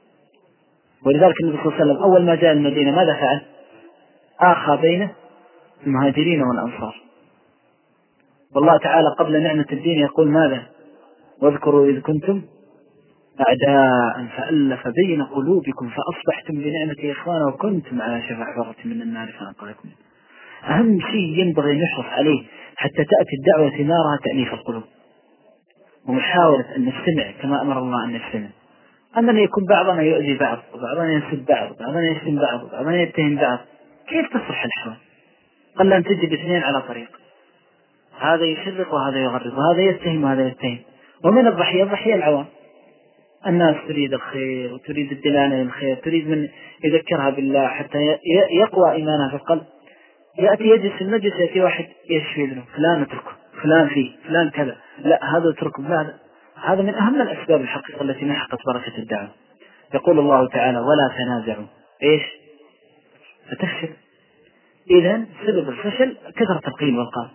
ولذلك النبي صلى الله عليه وسلم أول ما جاء المدينة ماذا فعل؟ آخى بين المهاجرين والأنصار. والله تعالى قبل نعمة الدين يقول ماذا؟ واذكروا إذ كنتم أعداء فألف بين قلوبكم فأصبحتم بنعمة إخوانا وكنتم على شفا حفرة من النار فأنقذكم. أهم شيء ينبغي نحرص عليه حتى تأتي الدعوة ثمارها تأليف القلوب ومحاولة أن نستمع كما أمر الله أن نستمع. أما أن يكون بعضنا يؤذي بعض وبعضنا ينسب بعض وبعضنا يشتم بعض وبعضنا يتهم بعض، كيف تصلح الحوار؟ قل أن تجد اثنين على طريق، هذا يشرق وهذا يغرب وهذا يتهم وهذا يتهم. ومن الضحية الضحية العوام، الناس تريد الخير وتريد الدلالة للخير، تريد من يذكرها بالله حتى يقوى إيمانها في القلب. يأتي يجلس المجلس يأتي واحد يشفي ذنوب، فلان اتركه، فلان فيه، فلان كذا، لا هذا اتركه. هذا هذا من أهم الأسباب الحقيقة التي محقت بركة الدعوة. يقول الله تعالى: ولا تنازعوا إيش فتفشل. إذن سبب الفشل كثرة القيل والقال.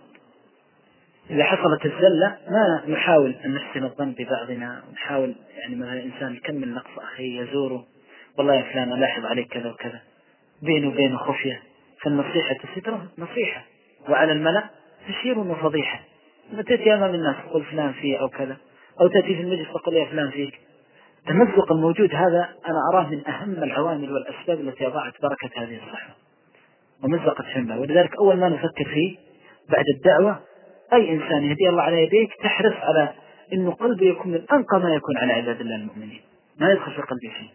إذا حصلت الزلة ما نحاول أن نحسن الظن ببعضنا، ونحاول يعني مثلا الإنسان يكمل نقص أخيه يزوره، والله يا فلان ألاحظ عليك كذا وكذا، بينه وبينه خفية. فالنصيحة سترة نصيحة، وعلى الملأ تشير وفضيحة. لما تأتي أمام الناس تقول فلان فيه أو كذا، أو تأتي في المجلس تقول يا فلان فيك. التمزق الموجود هذا أنا أراه من أهم العوامل والأسباب التي أضاعت بركة هذه الصحة ومزقت شملها. ولذلك أول ما نفكر فيه بعد الدعوة، أي إنسان يهدي الله على يديك تحرص على إنه قلبه يكون من أنقى ما يكون على عباد الله المؤمنين، ما يدخل في قلبه شيء،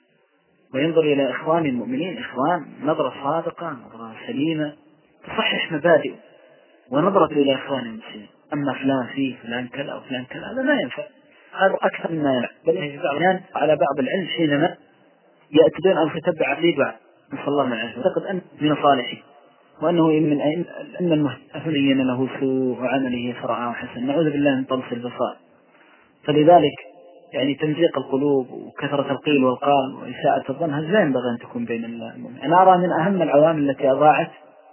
وينظر إلى إخوان المؤمنين إخوان نظرة صادقة نظرة سليمة تصحح مبادئ ونظرة إلى إخوان المسلمين. أما فلان فيه فلان كذا أو فلان كذا هذا ما ينفع، هذا أكثر مما ينفع. بل يجب على بعض العلم حينما يأتي أو يتبع عليه دعاء نسأل الله من العافية، أعتقد أن من صالحه وأنه من أن المهتدين له سوء وعمله فرعا وحسن، نعوذ بالله من طمس البصائر. فلذلك يعني تمزيق القلوب وكثرة القيل والقال وإساءة الظن هذا لا ينبغي أن تكون بين المؤمنين. أنا أرى من أهم العوامل التي أضاعت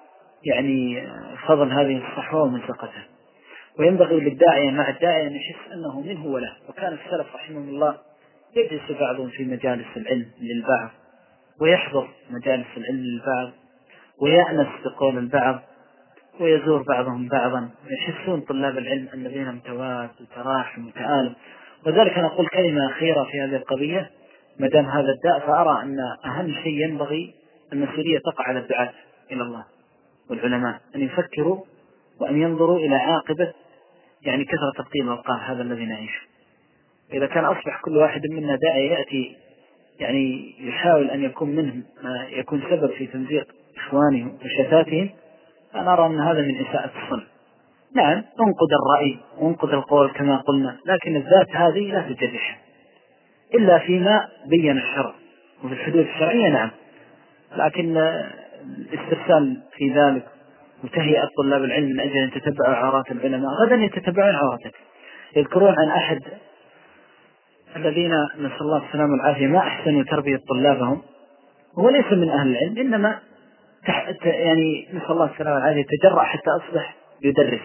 يعني فضل هذه الصحوة ومنزقتها. وينبغي للداعية مع الداعية أن يحس أنه منه وله. وكان السلف رحمه الله يجلس بعضهم في مجالس العلم للبعض ويحضر مجالس العلم للبعض ويأنس بقول البعض ويزور بعضهم بعضا، يحسون طلاب العلم أن بينهم تواد وتراحم وتآلف. وذلك أنا أقول كلمة أخيرة في هذه القضية ما دام هذا الداء، فأرى أن أهم شيء ينبغي المسؤولية تقع على الدعاة إلى الله والعلماء أن يفكروا وأن ينظروا إلى عاقبة يعني كثرة القيل والقال هذا الذي نعيشه. إذا كان أصبح كل واحد منا داعي يأتي يعني يحاول أن يكون منهم ما يكون سبب في تمزيق إخوانهم وشتاتهم، أنا أرى أن هذا من إساءة الصنع. نعم انقد الرأي وانقد القول كما قلنا، لكن الذات هذه لا تجرحها إلا فيما بين الشرع، وفي الحدود الشرعية نعم، لكن الاسترسال في ذلك وتهيئة طلاب العلم من أجل أن تتبعوا عورات العلماء غدا يتتبعون عوراتك. يذكرون عن أحد الذين نسأل الله السلامة والعافية ما أحسنوا تربية طلابهم، هو ليس من أهل العلم، إنما يعني نسأل الله السلامة والعافية تجرأ حتى أصبح يدرس.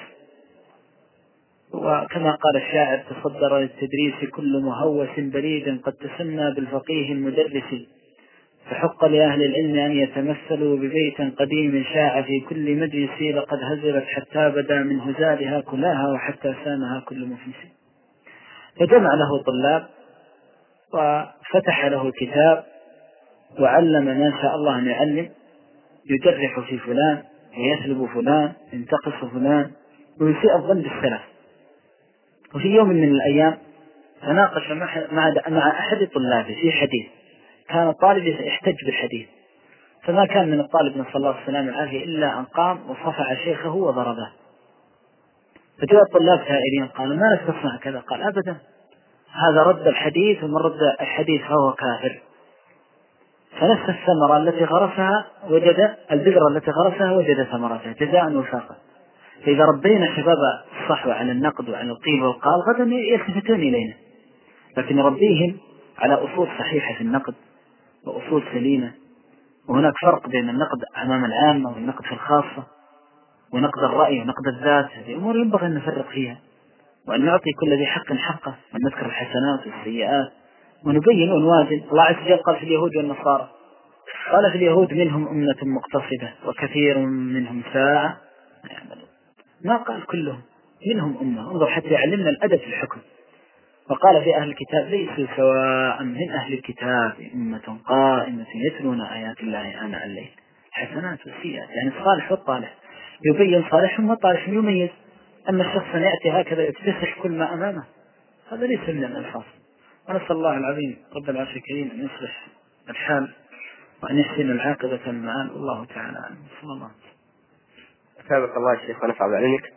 وكما قال الشاعر: تصدر للتدريس كل مهوس بريد قد تسنى بالفقيه المدرس، فحق لأهل العلم أن يتمثلوا ببيت قديم شاع في كل مجلس، لقد هزلت حتى بدا من هزالها كلها وحتى سامها كل مفلس. فجمع له طلاب وفتح له كتاب وعلم ما شاء الله أن يعلم، يجرح في فلان ويسلب فلان ينتقص فلان ويسيء الظن بالسلف. وفي يوم من الأيام تناقش مع أحد طلابه في حديث، كان الطالب يحتج بالحديث، فما كان من الطالب نسأل الله السلامة والعافية إلا أن قام وصفع شيخه وضربه. فجاء الطلاب سائلين قالوا: ما لك تصنع كذا؟ قال: أبدا، هذا رد الحديث ومن رد الحديث فهو كافر. فنفس الثمرة التي غرسها وجد البذرة التي غرسها وجد ثمرتها جزاء وفاقا. فإذا ربينا شباب الصحوة على النقد وعلى القيل والقال غدا يلتفتون إلينا، لكن نربيهم على أصول صحيحة في النقد وأصول سليمة. وهناك فرق بين النقد أمام العامة والنقد في الخاصة، ونقد الرأي ونقد الذات. هذه أمور ينبغي أن نفرق فيها، وأن نعطي كل ذي حق حقه، وأن نذكر الحسنات والسيئات ونبين ونوازن. الله عز وجل قال في اليهود والنصارى، قال في اليهود: منهم أمة مقتصدة وكثير منهم ساعة يعملون. ما قال كلهم، منهم أمة. انظر حتى يعلمنا الأدب في الحكم. وقال في أهل الكتاب: ليسوا سواء من أهل الكتاب أمة قائمة يتلون آيات الله آناء الليل. حسنات وسيئات، يعني الصالح والطالح، يبين صالحهم وطالحهم، يميز. أما الشخص يأتي هكذا يكتسح كل ما أمامه، هذا ليس من الألفاظ. ونسأل الله العظيم رب العرش الكريم أن يصلح الحال وأن يحسن العاقبة المعال. الله تعالى أعلم. صلى الله عليه وسلم. أثابك الله الشيخ ونفع بعلمك.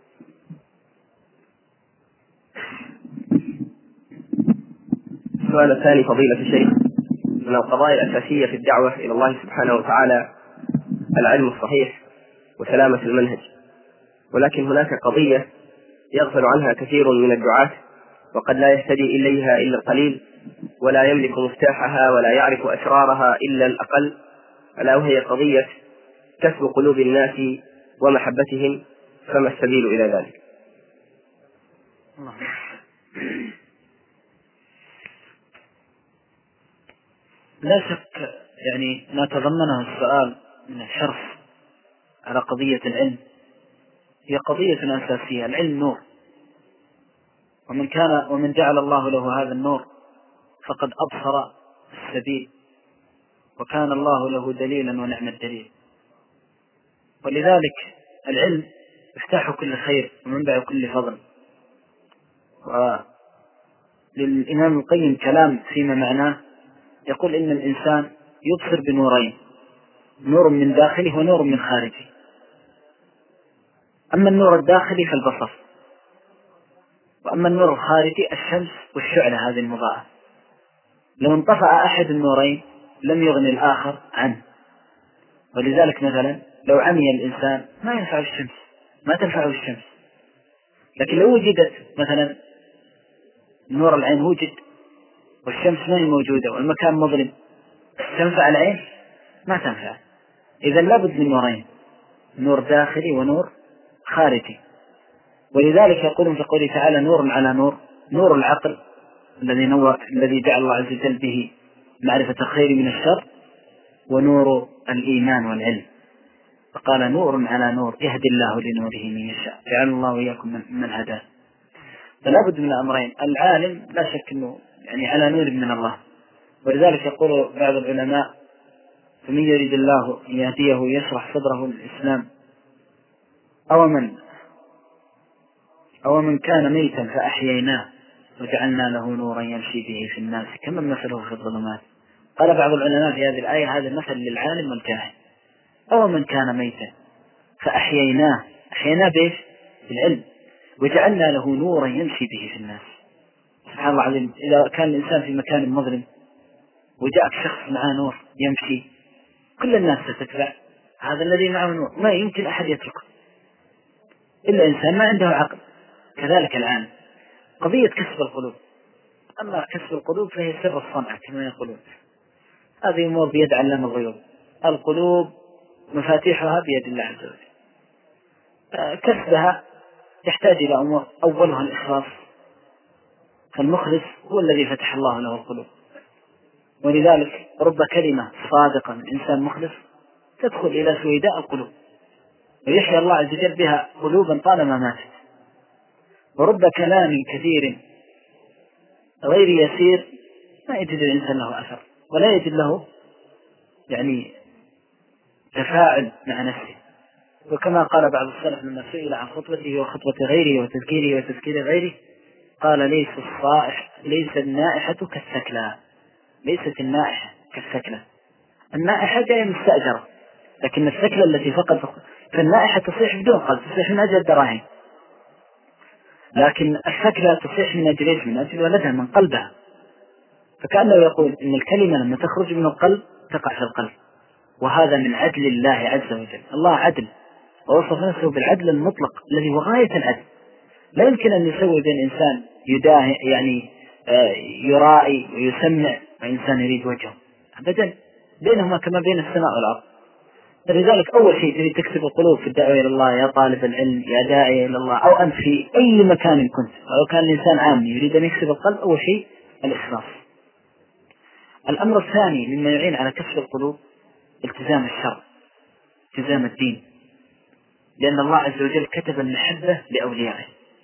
السؤال الثاني: فضيلة الشيخ، من القضايا الأساسية في الدعوة إلى الله سبحانه وتعالى العلم الصحيح وسلامة المنهج، ولكن هناك قضية يغفل عنها كثير من الدعاة وقد لا يهتدي إليها إلا القليل، ولا يملك مفتاحها ولا يعرف أسرارها إلا الأقل، ألا وهي قضية كسب قلوب الناس ومحبتهم، فما السبيل إلى ذلك؟ لا شك يعني ما تضمنه السؤال من الحرص على قضية العلم هي قضية أساسية. العلم نور، ومن كان ومن جعل الله له هذا النور فقد أبصر السبيل، وكان الله له دليلا ونعم الدليل. ولذلك العلم مفتاح كل خير ومنبع كل فضل. وللإمام القيم كلام فيما معناه، يقول: إن الإنسان يبصر بنورين، نور من داخله ونور من خارجه. أما النور الداخلي فالبصر، وأما النور الخارجي الشمس والشعلة هذه المضاءة. لو انطفأ أحد النورين لم يغني الآخر عنه. ولذلك مثلا لو عمي الإنسان ما ينفع الشمس، ما تنفعه الشمس. لكن لو وجدت مثلا نور العين وجد والشمس ما هي موجودة والمكان مظلم، تنفع العين؟ ما تنفع. إذا لابد من نورين، نور داخلي ونور خارجي. ولذلك يقولون في قوله تعالى: نور على نور، نور العقل الذي نور الذي جعل الله عز وجل به معرفة الخير من الشر، ونور الإيمان والعلم. فقال: نور على نور يهدي الله لنوره من يشاء، جعل الله وإياكم من هداه. فلا بد من الأمرين. العالم لا شك أنه يعني على نور من الله. ولذلك يقول بعض العلماء: فمن يريد الله أن يهديه يشرح صدره للإسلام، أو من أو من كان ميتا فأحييناه وجعلنا له نورا يمشي به في الناس كمن مثله في الظلمات. قال بعض العلماء في هذه الآية: هذا مثل للعالم والجاهل. أو من كان ميتا فأحييناه أحييناه بإيش؟ بالعلم، وجعلنا له نورا يمشي به في الناس. سبحان الله العظيم، إذا كان الإنسان في مكان مظلم وجاءك شخص معه نور يمشي كل الناس ستتبع هذا الذي معه نور، ما يمكن أحد يتركه إلا إنسان ما عنده عقل. كذلك الآن قضية كسب القلوب، أما كسب القلوب فهي سر الصنعة كما يقولون، هذه أمور بيد علام الغيوب، القلوب مفاتيحها بيد الله عز وجل. كسبها يحتاج إلى أمور، أولها الإخلاص، فالمخلص هو الذي فتح الله له القلوب، ولذلك رب كلمة صادقة من إنسان مخلص تدخل إلى سويداء القلوب ويحيى الله عز وجل بها قلوبا طالما ماتت. ورب كلام كثير غير يسير ما يجد الإنسان له أثر ولا يجد له يعني تفاعل مع نفسه. وكما قال بعض السلف لما سئل عن خطبته وخطبة غيره وتذكيره وتذكير غيره قال ليس الصائح ليس النائحة كالثكلى، ليست النائحة كالثكلى، النائحة جاية مستأجرة، لكن الثكلى التي فقط، فالنائحة تصيح بدون قلب، تصيح من أجل الدراهم، لكن الثكلى تصيح من أجل إيش؟ من أجل ولدها من قلبها. فكأنه يقول إن الكلمة لما تخرج من القلب تقع في القلب، وهذا من عدل الله عز وجل. الله عدل ووصف نفسه بالعدل المطلق الذي هو غاية العدل، لا يمكن أن يسوي بين إنسان يداهي يعني يرائي ويسمع وإنسان يريد وجهه، أبدا، بينهما كما بين السماء والأرض. لذلك أول شيء تريد تكسب القلوب في الدعوة إلى الله يا طالب العلم يا داعي إلى الله، أو أنت في أي مكان كنت، أو كان الإنسان عام يريد أن يكسب القلب، أول شيء الإخلاص. الأمر الثاني مما يعين على كسب القلوب التزام الشرع، التزام الدين، لأن الله عز وجل كتب المحبة لأوليائه.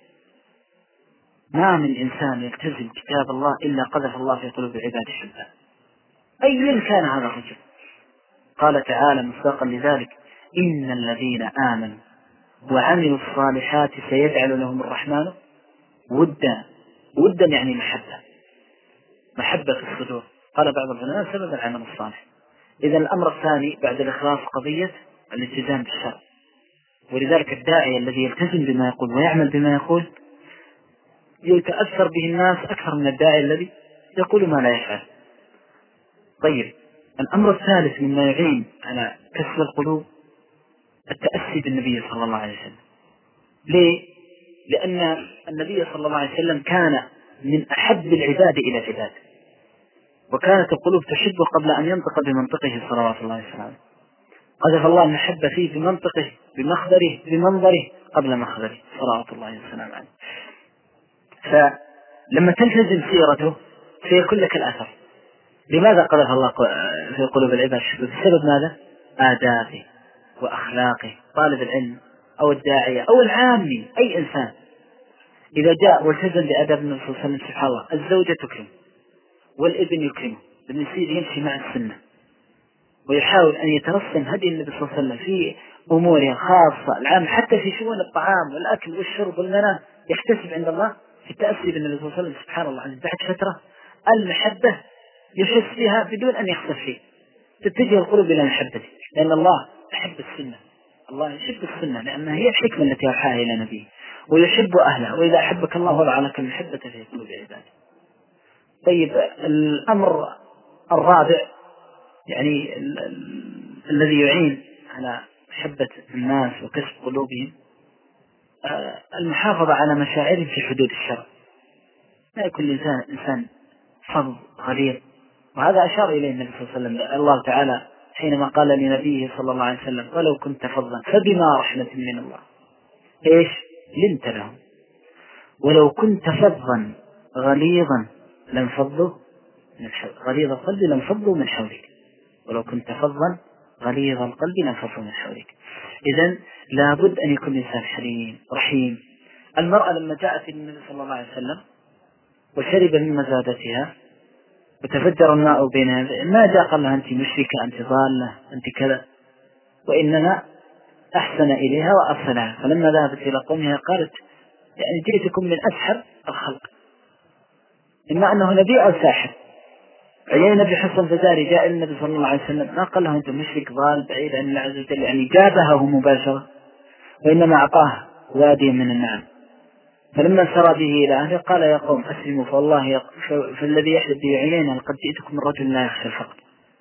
ما من إنسان يلتزم كتاب الله إلا قذف الله في قلوب عباده حبه، أيا كان هذا الرجل. قال تعالى مصداقا لذلك إن الذين آمنوا وعملوا الصالحات سيجعل لهم الرحمن ودا، ودا يعني محبة، محبة في الصدور. قال بعض العلماء سبب العمل الصالح. إذا الأمر الثاني بعد الإخلاص قضية الالتزام بالشرع، ولذلك الداعي الذي يلتزم بما يقول ويعمل بما يقول يتأثر به الناس أكثر من الداعي الذي يقول ما لا يفعل. طيب، الأمر الثالث مما يعين على كسب القلوب التأسي بالنبي صلى الله عليه وسلم. ليه؟ لأن النبي صلى الله عليه وسلم كان من أحب العباد إلى العباد، وكانت القلوب تحب قبل أن ينطق بمنطقه صلوات الله وسلامه. قذف الله المحبة فيه بمنطقه بمخبره بمنظره قبل مخبره صلوات الله وسلامه عليه. فلما تلتزم سيرته سيكون لك الأثر. لماذا قذف الله في قلوب العباد؟ بسبب ماذا؟ آدابه وأخلاقه. طالب العلم أو الداعية أو العامي أي إنسان إذا جاء والتزم بأداب النبي صلى الله عليه وسلم سبحان الله الزوجة تكرم والابن يكرمه، لما يصير يمشي مع السنة ويحاول أن يترسم هدي النبي صلى الله عليه وسلم في أموره خاصة العام، حتى في شؤون الطعام والأكل والشرب والمنام يحتسب عند الله في التأسي بالنبي صلى الله عليه وسلم سبحان الله. بعد فترة المحبة يحس بها بدون أن يخسر شيء، تتجه القلوب إلى محبته، لأن الله يحب السنة، الله يحب السنة لأنها هي الحكمة التي أوحاها إلى نبيه، ويحب أهلها، وإذا أحبك الله وضع لك المحبة في قلوب عباده. طيب، الأمر الرابع يعني ال ال الذي يعين على محبة الناس وكسب قلوبهم آه المحافظة على مشاعرهم في حدود الشرع. لا يكون الإنسان إنسان فظ غليظ، وهذا أشار إليه النبي صلى الله عليه وسلم. الله تعالى حينما قال لنبيه صلى الله عليه وسلم ولو كنت فظا فبما رحمة من الله إيش لنت لهم، ولو كنت فظا غليظا لانفضوا من حولك، غليظ القلب لانفضوا من حولك، ولو كنت فظا غليظ القلب لانفضوا من حولك. إذن لابد أن يكون الإنسان حليم رحيم. المرأة لما جاءت النبي صلى الله عليه وسلم وشرب من مزادتها وتفجر الماء بينها، ما جاء قال لها أنت مشركة أنت ضالة أنت كذا، وإنما أحسن إليها وأرسلها. فلما ذهبت إلى قومها قالت يعني جئتكم من أسحر الخلق، إما أنه نبي أو ساحر. أي نبي حسن فزاري جاء النبي صلى الله عليه وسلم ما قال له أنت مشرك ضال بعيد عن الله عز وجل، يعني جابها مباشرة وإنما أعطاه وادي من النعم. فلما سرى به إلى أهله قال يا قوم أسلموا فالله فالذي يحلف بعينينا لقد جئتكم من رجل لا يخشى الفقر.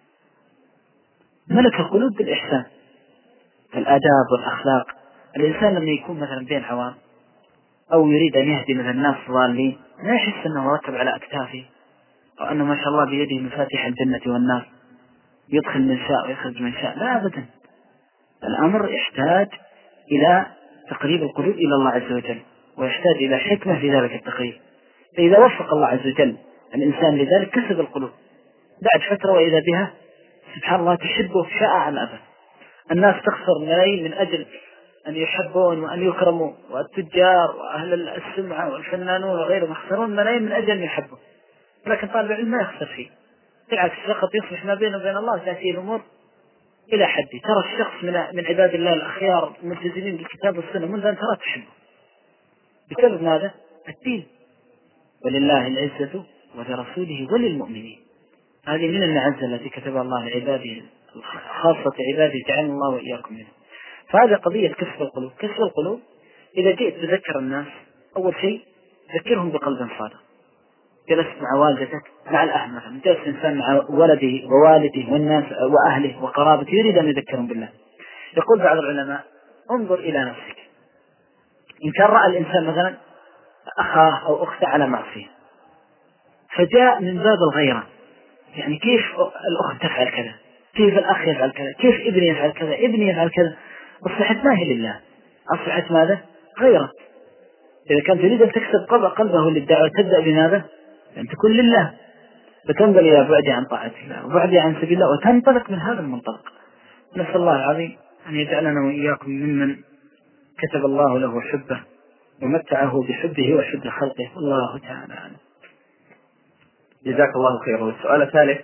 ملك القلوب بالإحسان، الآداب والأخلاق. الإنسان لما يكون مثلا بين عوام أو يريد أن يهدي مثلا الناس ضالين ما يحس أنه ركب على أكتافه أو أنه ما شاء الله بيده مفاتيح الجنة والنار يدخل من شاء ويخرج من شاء، لا أبدا. الأمر يحتاج إلى تقريب القلوب إلى الله عز وجل، ويحتاج إلى حكمة في ذلك التقريب. فإذا وفق الله عز وجل الإنسان لذلك كسب القلوب بعد فترة، وإذا بها سبحان الله تحبه شاء الأبد. الناس تخسر ملايين من أجل أن يحبون وأن يكرموا، والتجار وأهل السمعة والفنانون وغيرهم يخسرون ملايين من أجل أن يحبوا، لكن طالب العلم ما يخسر شيء، بالعكس فقط يصلح ما بينه وبين الله تأتي الأمور إلى حد. ترى الشخص من من عباد الله الأخيار الملتزمين بالكتاب والسنة منذ أن ترى تحبه بسبب ماذا؟ الدين. ولله العزة ولرسوله وللمؤمنين. هذه من المعزة التي كتبها الله لعباده، خاصة عباده جعلنا الله وإياكم منه. فهذه قضية كسب القلوب. كسب القلوب إذا جئت تذكر الناس أول شيء ذكرهم بقلب صادق. جلست مع والدتك مع الأهل مثلا، جلس إنسان مع ولده ووالده والناس وأهله وقرابته يريد أن يذكرهم بالله. يقول بعض العلماء انظر إلى نفسك، إن كان رأى الإنسان مثلا أخاه أو أخته على معصية فجاء من باب الغيرة، يعني كيف الأخت تفعل كذا، كيف الأخ يفعل كذا، كيف ابني يفعل كذا، ابني يفعل كذا، أصبحت ما هي لله، أصبحت ماذا؟ غيرة. إذا كان تريد أن تكسب قلبه للدعوة تبدأ بماذا؟ أن تكون لله، فتنظر إلى بعدي عن طاعة الله وبعدي عن سبيل الله وتنطلق من هذا المنطلق. نسأل الله العظيم أن يجعلنا وإياكم ممن كتب الله له حبه ومتعه بحبه وحب خلقه، والله تعالى عنه. جزاك الله خيرا. والسؤال الثالث: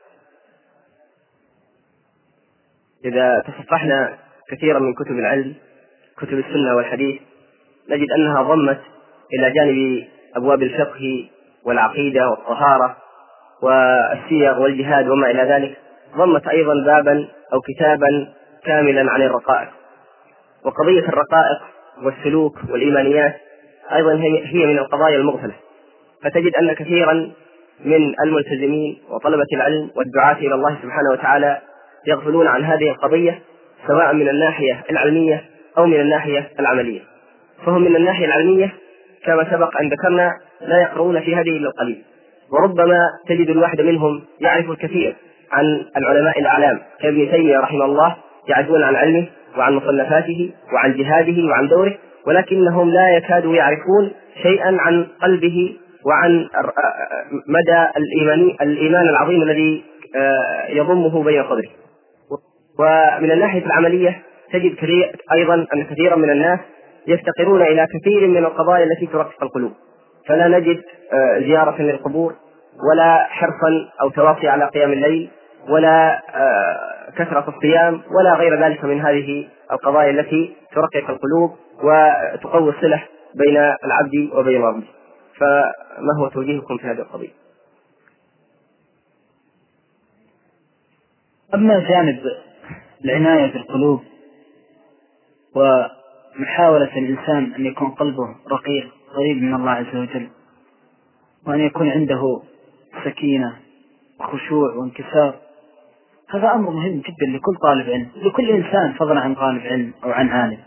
إذا تصفحنا كثيرا من كتب العلم كتب السنة والحديث نجد أنها ضمت إلى جانب أبواب الفقه والعقيدة والطهارة والسير والجهاد وما إلى ذلك ضمت أيضا بابا أو كتابا كاملا عن الرقائق. وقضية الرقائق والسلوك والإيمانيات أيضا هي من القضايا المغفلة، فتجد أن كثيرا من الملتزمين وطلبة العلم والدعاة إلى الله سبحانه وتعالى يغفلون عن هذه القضية، سواء من الناحية العلمية أو من الناحية العملية. فهم من الناحية العلمية كما سبق أن ذكرنا لا يقرؤون في هذه إلا القليل، وربما تجد الواحد منهم يعرف الكثير عن العلماء الأعلام كابن تيمية رحمه الله، يعرفون عن علمه وعن مصنفاته وعن جهاده وعن دوره، ولكنهم لا يكادوا يعرفون شيئا عن قلبه وعن مدى الإيمان العظيم الذي يضمه بين صدره. ومن الناحية العملية تجد أيضا أن كثيرا من الناس يفتقرون إلى كثير من القضايا التي ترقق القلوب، فلا نجد زيارة للقبور ولا حرصا أو تواصي على قيام الليل ولا كثرة الصيام ولا غير ذلك من هذه القضايا التي ترقق القلوب وتقوي الصلة بين العبد وبين ربه. فما هو توجيهكم في هذه القضية؟ أما جانب العناية بالقلوب ومحاولة الإنسان أن يكون قلبه رقيق قريب من الله عز وجل، وأن يكون عنده سكينة وخشوع وانكسار، هذا أمر مهم جدا لكل طالب علم، لكل إنسان فضلا عن طالب علم أو عن عالم.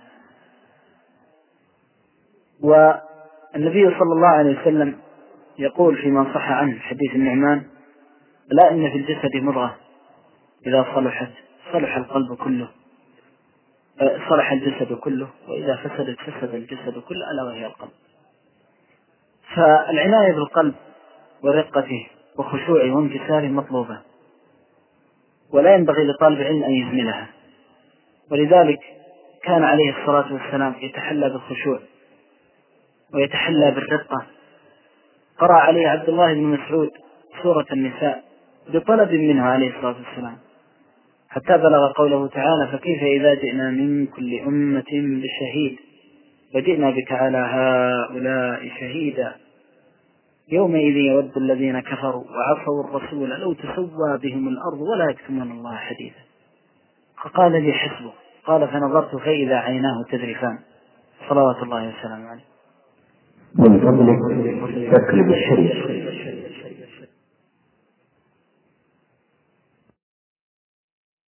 والنبي صلى الله عليه وسلم يقول فيما صح عنه حديث النعمان: لا إن في الجسد مضغة إذا صلحت صلح القلب كله، صلح الجسد كله، وإذا فسدت فسد الجسد كله، ألا وهي القلب. فالعناية بالقلب ورقته وخشوعه وانكساره مطلوبة، ولا ينبغي لطالب العلم أن يهملها. ولذلك كان عليه الصلاة والسلام يتحلى بالخشوع ويتحلى بالرقة. قرأ عليه عبد الله بن مسعود سورة النساء بطلب منه عليه الصلاة والسلام، حتى بلغ قوله تعالى: فكيف إذا جئنا من كل أمة بشهيد وجئنا بك على هؤلاء شهيدا يومئذ يود الذين كفروا وعصوا الرسول لو تسوى بهم الأرض ولا يكتمون الله حديثا. فقال لي: حسبه، قال فنظرت فإذا عيناه تذرفان صلوات الله وسلامه عليه. من فضلك تقلب الشريف.